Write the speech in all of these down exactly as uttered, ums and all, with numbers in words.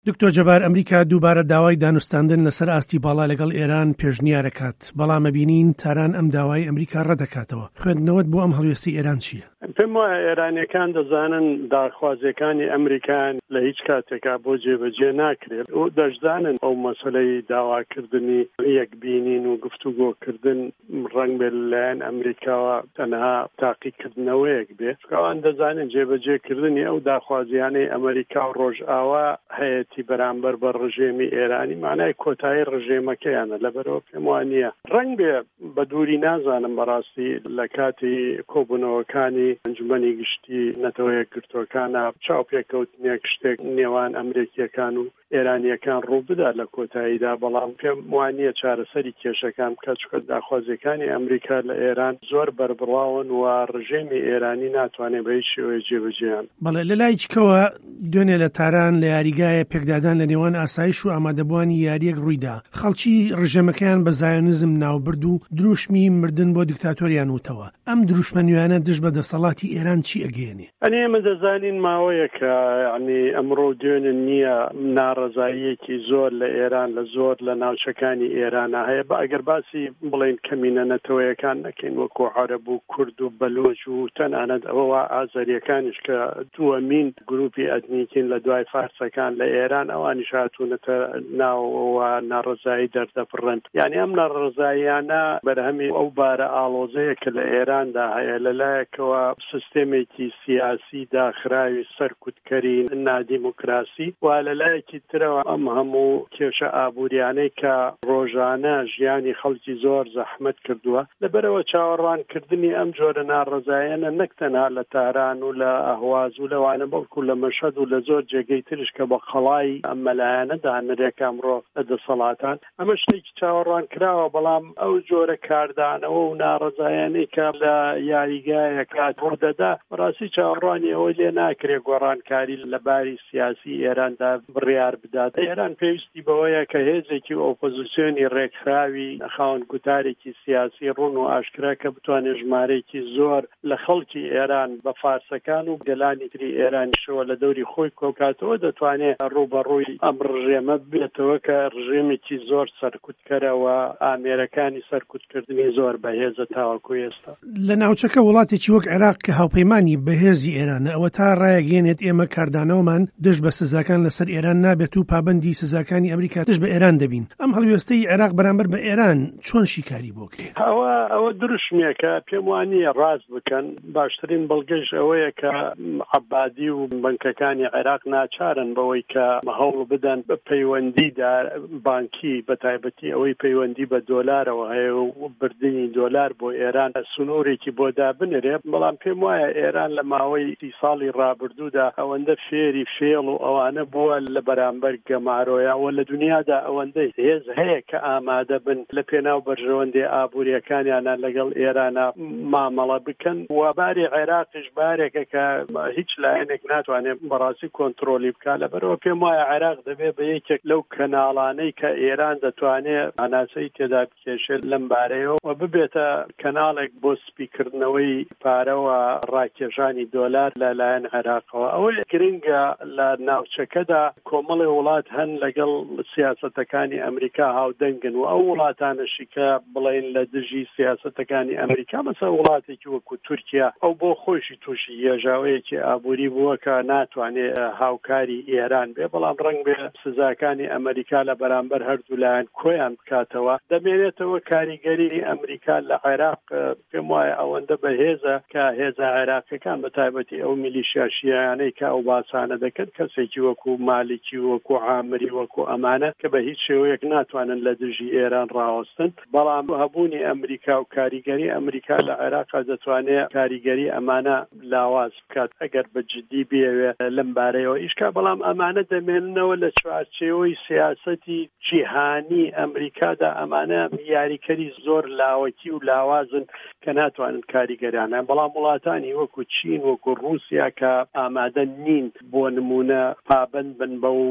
دکتۆر جەبار، ئەمریکا دووبارە داوای دانوستاندن لەسەر ئاستی باڵا لەگەڵ ئێران پێشنیارەکات، بەڵام ئەبینین تاران ئەم داوای ئەمریکا ڕەدەکاتەوە. خوێندنەوەت بۆ ئەم هەڵوێستی ئێران چییە؟ پێم وایە ئێرانیەکان دەزانن داخوازیەکانی ئەمریکان لە هیچ کاتێکا بۆ جێبەجێ ناکرێت و دەشدانن ئەو مەسەلەی داواکردنی یەکبینین و گفتوگۆکردن ڕەنگ بێت لەلایەن ئەمریکاوە تەنها تاقیکردنەوەیەک بێت. ئەوان دەزانن جێبەجێکردنی ئەو داخوازیانەی ئەمریکا و ڕۆژئاوا هەیەی بەرامبەر بە ڕژێمی ئێرانی مانای کۆتایی ڕژێمەکەیانە، لەبەرەوە پێم وانە ڕەنگ بێ بە دووری نازانم بەڕاستی لە کاتی کۆبوونەوەکانی ئەنجومەنی گشتی نەتەوە یەکگرتووەکانە چاوپێکەوتنێک شتێک نێوان ئەمریکیەکان و ئێرانیەکان ڕوو بدا لە کۆتاییدا، بەڵام پێم وانە چارەسەری کێشەکان بکات، چونکە داخوازیەکانی ئەمریکا لە ئێران زۆر بەربڕاون و ڕژێمی ئێرانی ناتوانێت بە هیچ شێوەیە جێبەجێیان. بەڵێ لە لای چکەوە دوێنێ لە تاران لە یاریگایە پێکدادان لە نێوان ئاسایش و ئامادەبوانی یاریەک ڕوویدا، خەڵکی ڕژێمەکەیان بە زایۆنیزم ناوبرد و دروشمی مردن بۆ دیکتاتۆریان وتەوە. ئەم دروشمەنویانە دژ بە دەسەڵاتی ئێران چی ئەگەێنێ؟ ئەنێ ئێمە دەزانین ماوەیە کە یعنی ئەمڕۆ دوێنێ نییە ناڕەزاییەکی زۆر لە ئێران لە زۆر لە ناوچەکانی ئێرانە هەیە. بە ئەگەر باسی بڵێن کەمینە نەتەوەیەکان نەکەین وەکو عەرەب و کورد و بەلوچ و تەنانەت ئەوە ئازەریەکانیش کە دووەمین گروپی ئەتنیکین لە دوای فارسەکان لە ئێران، ئەوانیش هاتوونەتە ناوەوە ناڕەزایی دەردەبڕن. یعنی ئەم ناڕەزاییانە بەرهەمی ئەو بارە ئاڵۆزەیە کە لە ئێراندا هەیە لەلایەکەوە سیستێمێکی سیاسی داخراوی سەرکوتکەری نادیموکراسی و لەلایەکی ترەوە ئەم هەموو کێشە ئابووریانەی کە ڕۆژانە ژیانی خەڵکی زۆر زەحمەت کردووە، لەبەرەوە چاوەڕوانکردنی ئەم جۆرە ناڕەزاییانە نەک تەنها لە تاران و لە ئەهواز و لەوانە بەڵکو لە مەشهەد و لە زۆر جێگەی ترش کە بە خەڵای ئەم مەلایەنەدا نرێک ئەمڕۆ لە دەسەڵاتان ئەمە شتێکی چاوەڕوان کراوە. بەڵام ئەو جۆرە کاردانەوە و ناڕەزایانەی کە لە یاریگایەکە ڕوودەدا بەڕاستی چاوەڕوانی ئەوەی لێ ناکرێت گۆڕانکاری لە باری سیاسی ئێراندا بڕیار بدات. ئێران پێویستی بەوەیە کە هێزێکی ئۆپۆزیسیۆنی ڕێکخراوی خاوەن گوتارێکی سیاسی ڕوون و ئاشکرا کە بتوانێت ژمارەیەکی زۆر لە خەڵکی ئێران بە فارسەکان و گەلانی تری ئێرانیشەوە لە دەوری خۆی کۆکاتەوە دەتوانێت ڕوبەڕووی ئەم ڕژێمە بێتەوە کە ڕژێمێکی زۆر سەرکوتکەرەوە ئامێرەکانی سەرکوتکردنی زۆر بەهێزە تاوەکو ئێستا. لە ناوچەکە وڵاتێکی وەک عێراق کە هاوپەیمانی بەهێزی ئێرانە، ئەوە تا ڕایەگەێنێت ئێمە کاردانەوەمان دژ بە سزاکان لەسەر ئێران نابێت و پابەندی سزاکانی ئەمریکا دژ بە ئێران دەبین. ئەم هەڵوێستەی عێراق بەرامبەر بە ئێران چۆن شیکاری بۆ کرێ؟ ئەوە ئەوە دروشمێکە پێم وانە ڕاست بکەن. باشترین بەڵگەش ئەوەیە کە عەبادی و بنکەکانی عێراق ناچارن بەوەی کە هەوڵ بدەن بە پەیوەندیدا بانکی بەتایبەتی ئەوەی پەیوەندی بە دۆلارەوە هەیە و بردننی دۆلار بۆ ئێران سنوورێکی بۆ دابنرێ. بەڵام پێم وایە ئێران لە ماوەی سی ساڵی ڕابردوودا ئەوەندە فێری فێڵ و ئەوانە بووە لە بەرامبەر گەمارۆیەوە لە دنیادا ئەوەندەی هێز هەیە کە ئامادە بن لە پێناو بەرژەوەندێ ئابوووریەکانیانە لەگەڵ ئێرانە مامەڵە بکەن. و باری عێراقیش بارێکە کە هیچ لایەنێک ناتوانێت بەڕاستی کۆنتترۆلی بکات. لەبەرەوە پێم وایە عێراق دەبێت بە یەکێک لەو کەناڵانەی کە ئێران دەتوانێت هەناسەی تێدا بکێشێت لەم بارەیەوە و ببێتە کەناڵێک بۆ سپیکردنەوەی پارەوە ڕاکێژانی دۆلار لەلایەن عێراقەوە. ئەوەی گرنگە لە ناوچەکەدا کۆمەڵی وڵات هەن لەگەڵ سیاسەتەکانی ئەمریکا هاودەنگن و ئەو وڵاتانەشی کە بڵێن لە دژی سیاسەتەکانی ئەمریکا مەسە وڵاتێکی وەکو تورکیا ئەو بۆ خۆشی تووشی هێژاوەیەکی ئابووری بووە کە ناتوانێت هاوکاری ئێران بێ. بەڵام ڕەنگ بێ سزاکانی ئەمریکا لە بەرامبەر هەردوو لایەن کۆیان بکاتەوە. دەمێنێتەوە کاریگەری ئەمریکا لە عێراق پێم وایە ئەوەندە بەهێزە کە هێزە عێراقیەکان بەتایبەتی ئەو میلیشیا شیعیانەی کە ئەو باسانە دەکەن کەسێکی وەکو مالکی وەکو عامری وەکو ئەمانە کە بە هیچ شێوەیەک ناتوانن لە دژی ئێران ڕاوەستن. بەڵام هەبوونی ئەمریکا و کاریگەری ئەمریکا لە عێراق دەتوانێت کاریگەری ئەمانە لاواز بکات ئەگەر بە جدی بێوێ لەم بارەیەوە ئیشکا. بەڵام ئەمانە دەمێننەوە لە چوارچێوەی سیاسەتی جیهانی ئەمریکادا. ئەمانە یاریکەری زۆر لاوەکی و لاوازن کە ناتوانن کاریگەرانە. بەڵام وڵاتانی وەکو چین وەکو رووسیا کە ئامادە نین بۆ نمونە پابند بن بە و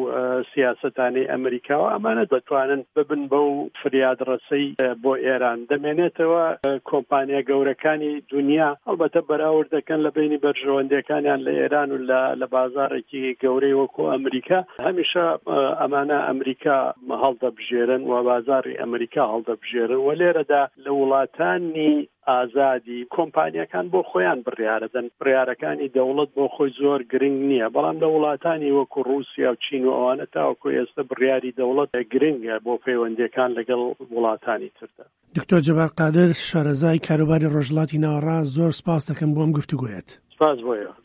سیاستانی ئەمریکاوە ئەمانە دەتوانن ببن بەو فریادڕەسەی بۆ ئێران دەمێنێتەوە. کۆمپانیا گەورەکانی دنیا هەڵبەتە بەراورد دەکەن لە بینی بەرژەوەندەکانیان لە ئێران و لە بازارێکی گەورەی وەکو ئەمریکا. هەمیشە ئەمانە ئەمریکا هەڵدەبژێرن و بازاری ئەمریکا هەڵدەبژێرن و لێرەدا لە وڵاتانی ئازادی کۆمپانیەکان بۆ خۆیان بڕیارەدەن. بڕیارەکانی دەوڵەت بۆ خۆی زۆر گرنگ نییە، بەڵام لە وڵاتانی وەکو رووسیا و چین و ئەوانە تاوەکو ئێستا بڕیاری دەوڵەت گرنگە بۆ پەیوەندیەکان لەگەڵ وڵاتانی تردا. دکتۆر جەبار قادر، شارەزای کاروباری ڕۆژهەڵاتی ناوەڕاست، زۆر سپاس دەکەم بۆ ئەم گفتوگۆیەت. سپاس بۆیە.